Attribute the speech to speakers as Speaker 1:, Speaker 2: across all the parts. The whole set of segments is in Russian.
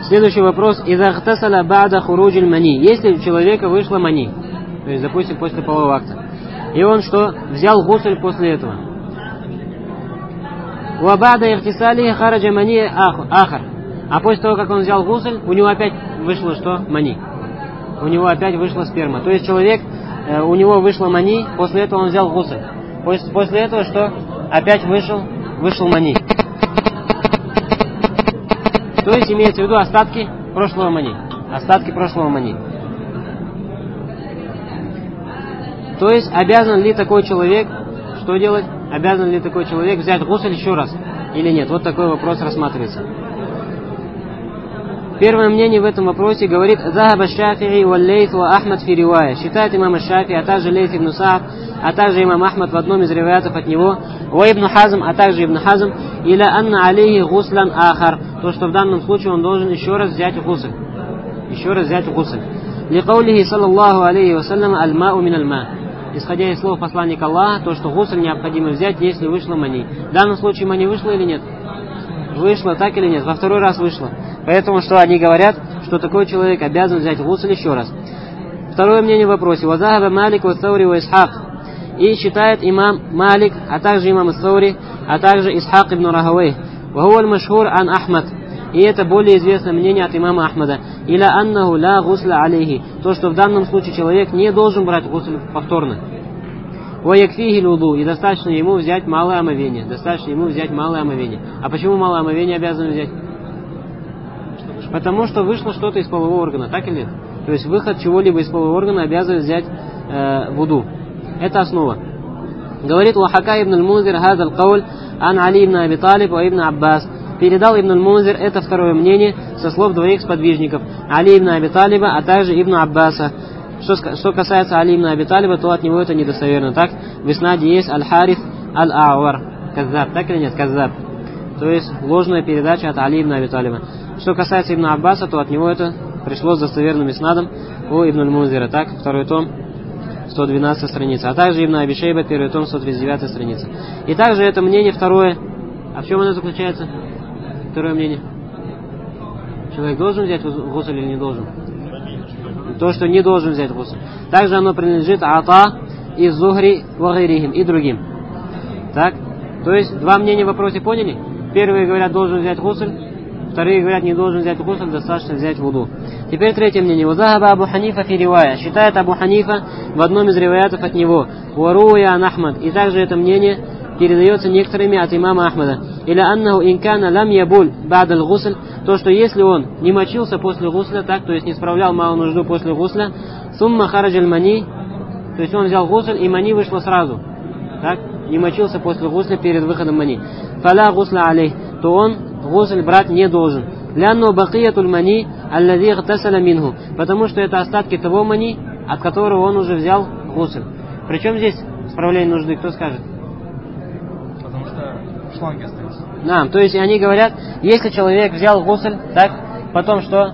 Speaker 1: Следующий вопрос. Иза гтасаля ба'да хуруджиль мани. Если у человека вышло мани, то есть, допустим, после полового акта, и он что? Взял гусль после этого. Ва ба'да ихтисали хараджа мани ахар. А после того, как он взял гусль, у него опять вышло что? Мани. У него опять вышла сперма. То есть человек, у него вышло мани, после этого он взял гусль. После этого что? Опять вышел мани. То есть имеется в виду остатки прошлого мани. Остатки прошлого мани. То есть обязан ли такой человек, что делать? Обязан ли такой человек взять гусль еще раз или нет? Вот такой вопрос рассматривается. Первое мнение в этом вопросе говорит: «Захаба Шафи'и ва Лейс ва Ахмад фи ривая». Считает имам Шафи, а также Лейс ибн Саад, а также имам Ахмад в одном из риваятов от него, ва Ибн Хазм, а также Ибн Хазм, иля анна алейхи гуслян ахар, то, что в данном случае он должен еще раз взять гусль. Еще раз взять гусль. Ликаулихи саллаллаху алейхи вассалям аль-мау мин аль-ма. Исходя из слов посланника Аллаха, то, что гусль необходимо взять, если вышло мани. В данном случае мани вышло или нет? Вышло, так или нет? Во второй раз вышло. Поэтому что они говорят, что такой человек обязан взять гусль еще раз. Второе мнение в вопросе. «Вазахаба Малик ва Саури ва Исхак». И считает имам Малик, а также имам Саури, а также Исхак ибн Рахавей. «Вахуаль машхур ан Ахмад». И это более известное мнение от имама Ахмада. «Иля аннаху ла гусля алейхи». То, что в данном случае человек не должен брать гусль повторно. «Ва якфихи луду». И достаточно ему взять малое омовение. Достаточно ему взять малое омовение. А почему малое омовение обязан взять? Потому что вышло что-то из полового органа, так или нет? То есть выход чего-либо из полового органа обязан взять вуду. Это основа. Говорит Вахака ибн аль-Мунзир хазал кауль ан Али ибн Аби Талиб ва ибн Аббас. Передал ибн аль-Мунзир это второе мнение со слов двоих сподвижников, Али ибн Аби Талиба, а также ибн Аббаса. Что касается Али ибн Аби Талиба, то от него это недостоверно. Так, в иснаде есть аль-Хариф аль-А'вар. Каззаб, так или нет? Каззаб. То есть ложная передача от Али ибн Аби Талиба. Что касается ибн Аббаса, то от него это пришло с достоверным иснадом у ибн аль-Мунзира. Так, второй том, 112 страница. А также ибн Аби Шейба, первый том, 139 страница. И также это мнение второе. А в чем оно заключается? Второе мнение. Человек должен взять гусль или не должен? То, что не должен взять гусль. Также оно принадлежит Ата и Зухри вагайрихим и другим. Так? То есть два мнения в вопросе поняли? Первые говорят, должен взять гусль. Вторые говорят, не должен взять гусль, достаточно взять вуду. Теперь третье мнение. «Вазахаба Абу Ханифа фи ривая». Считает Абу Ханифа в одном из риваятов от него. «Варуя ан Ахмад». И также это мнение передается некоторыми от имама Ахмада. «Иля аннаху инкана лам ябуль ба'даль гусль». То, что если он не мочился после гусля, так, то есть не справлял малую нужду после гусля, «сумма хараджаль мани». То есть он взял гусль, и мани вышло сразу. Так? Не мочился после гусля перед выходом мани. «Фаля гусля алейх». То он гусль брать не должен. «Лянну бакиятуль мани аллади гтасаля минху». Потому что это остатки того мани, от которого он уже взял гусль. Причем здесь справление нужды, кто скажет?
Speaker 2: Потому что в шланге остается.
Speaker 1: Да, то есть они говорят, если человек взял гусль, так, потом что?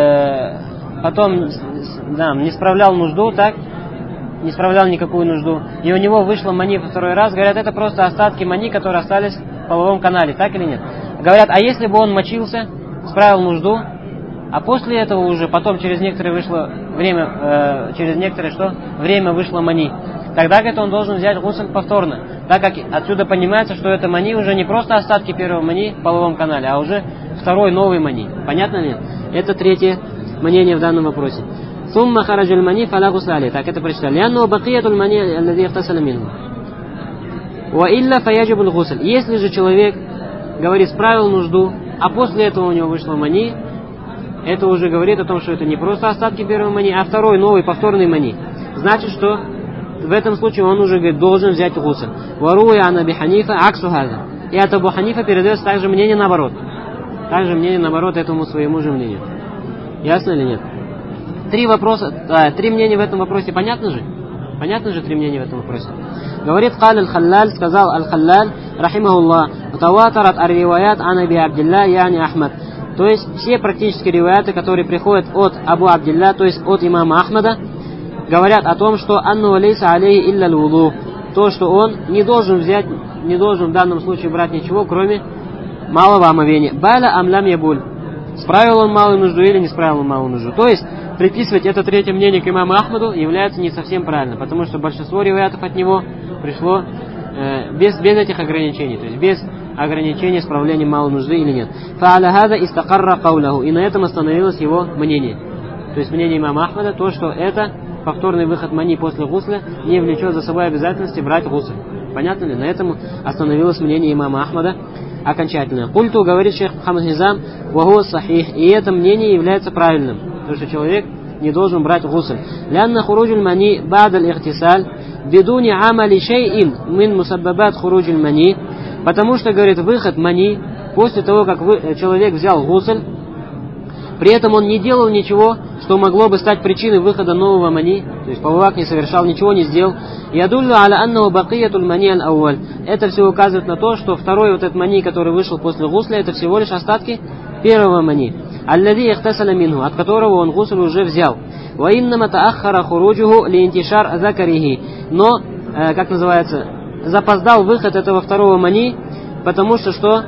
Speaker 1: Потом не справлял нужду, так? Не справлял никакую нужду. И у него вышло мани во второй раз. Говорят, это просто остатки мани, которые остались в половом канале, так или нет? Говорят, а если бы он мочился, справил нужду, а после этого уже потом через некоторое время, время вышло мани, тогда это он должен взять гусль повторно, так как отсюда понимается, что это мани уже не просто остатки первого мани в половом канале, а уже второй новый мани. Понятно ли? Это третье мнение в данном вопросе. «Сумма хараджаль мани фаля гусля алейх». Так это прочитали. «Лянну бакиятуль мани аллади ихтасаля минху». «Ва илля фаяджибуль гусль». Если же человек, говорит, справил нужду, а после этого у него вышло мани, это уже говорит о том, что это не просто остатки первого мани, а второй, новый, повторный мани. Значит, что в этом случае он уже, говорит, должен взять гусль. «Варуя ан Аби Ханифа аксу хаза». И от Абу Ханифа передается также мнение наоборот. Также мнение наоборот этому своему же мнению. Ясно или нет? Три мнения в этом вопросе. Понятно же? Понятно же три мнения в этом вопросе? Говорит Каль аль-Халлаль, сказал аль-Халлаль, рахимахуллах, «Таватарат ар-риваят ан Аби Абдилля, яни Ахмад». То есть все практически риваяты, которые приходят от Абу Абдилля, то есть от имама Ахмада, говорят о том, что «Анну алейса алейhi илля л-вуду». То, что он не должен в данном случае брать ничего, кроме малого омовения. «Байла амлям ябуль». справил он малую нужду или не справил он малую нужду. То есть приписывать это третье мнение к имаму Ахмаду является не совсем правильно, потому что большинство риваятов от него пришло без этих ограничений, то есть без ограничения справления малой нужды или нет. فَعَلَى هَذَا إِسْتَقَرَّ قَوْلَهُ. И на этом остановилось его мнение. То есть мнение имама Ахмада, то, что это повторный выход мани после гусля не влечет за собой обязательности брать гусль. Понятно ли? На этом остановилось мнение имама Ахмада окончательно. Культу, говорит шейх Мухаммад Низам, ваху сахих. И это мнение является правильным. То, что человек не должен брать гусль. Лянна хуруджуль мани ба'даль ихтисаль бидуни амали шей'ин мин мусаббабат хуруджуль мани. Потому что, говорит, выход мани после того, как человек взял гусль, при этом он не делал ничего, что могло бы стать причиной выхода нового мани, то есть половой акт не совершал, ничего не сделал. Ядуллю аля аннаху бакиятуль мани аль ауаль. Это все указывает на то, что второй вот этот мани, который вышел после гусля, это всего лишь остатки первого мани. Аллади ихтасаля минху, от которого он гусль уже взял. Ва иннама тааххара хуруджуху лиинтишар закарихи. Но, как называется, запоздал выход этого второго мани, потому что,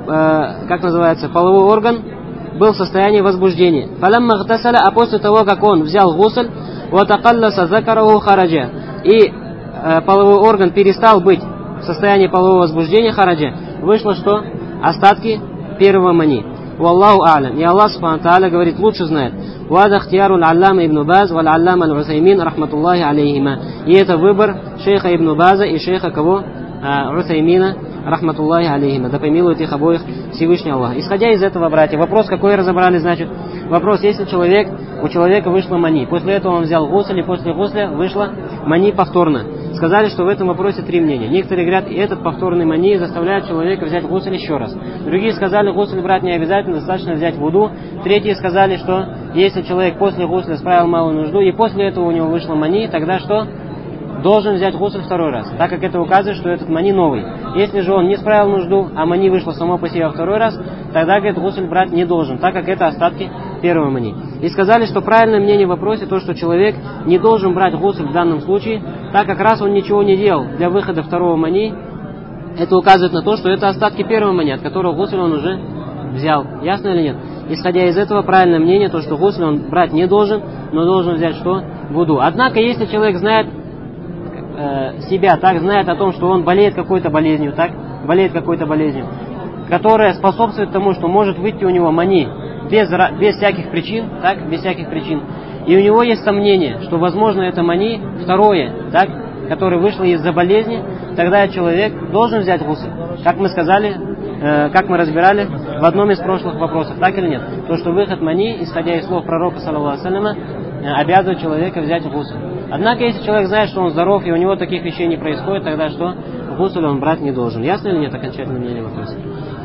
Speaker 1: как называется, половой орган был в состоянии возбуждения. Фалямма гтасаля, а после того, как он взял гусль, ватакалласа закараху хараджа, и половой орган перестал быть в состоянии полового возбуждения, хараджа, вышло что? Остатки первого мани. Валлаху а'лям. И Аллах субхану тааля говорит, лучше знает. Вада ихтияру аль-аллама ибн Баз валь аллама аль-Усаймин рахматуллахи алейхима. И это выбор шейха ибн База и шейха кого? Усаймина рахматуллахи алейхима. Да помилует их обоих Всевышний Аллах. Исходя из этого, братья, вопрос какой разобрали, значит? Вопрос, если у человека вышло мани, после этого он взял гусль, и после гусля вышло мани повторно. Сказали, что в этом вопросе три мнения. Некоторые говорят, и этот повторный мани заставляет человека взять гусль еще раз. Другие сказали, гусль брать не обязательно, достаточно взять вуду. Третьи сказали, что если человек после гусля справил малую нужду, и после этого у него вышло мани, тогда что? Должен взять гусль второй раз, так как это указывает, что этот мани новый. Если же он не справил нужду, а мани вышло само по себе второй раз, тогда, говорит, гусль брать не должен, так как это остатки первого мани. И сказали, что правильное мнение в вопросе то, что человек не должен брать гусль в данном случае, так как раз он ничего не делал для выхода второго мани, это указывает на то, что это остатки первого мани, от которого гусль он уже взял. Ясно или нет? Исходя из этого, правильное мнение то, что гусль он брать не должен, но должен взять что? Вуду. Однако, если человек знает себя, так, знает о том, что он болеет какой-то болезнью, которая способствует тому, что может выйти у него мани без всяких причин, и у него есть сомнение, что возможно это мани второе, так, которое вышло из-за болезни, тогда человек должен взять гусль. Как мы сказали, как мы разбирали в одном из прошлых вопросов, так или нет? То, что выход мани, исходя из слов пророка, саллаллаху алейхи ва саллям, обязывает человека взять гусль. Однако, если человек знает, что он здоров, и у него таких вещей не происходит, тогда что? Гусль он брать не должен. Ясно или нет окончательное мнение вопроса?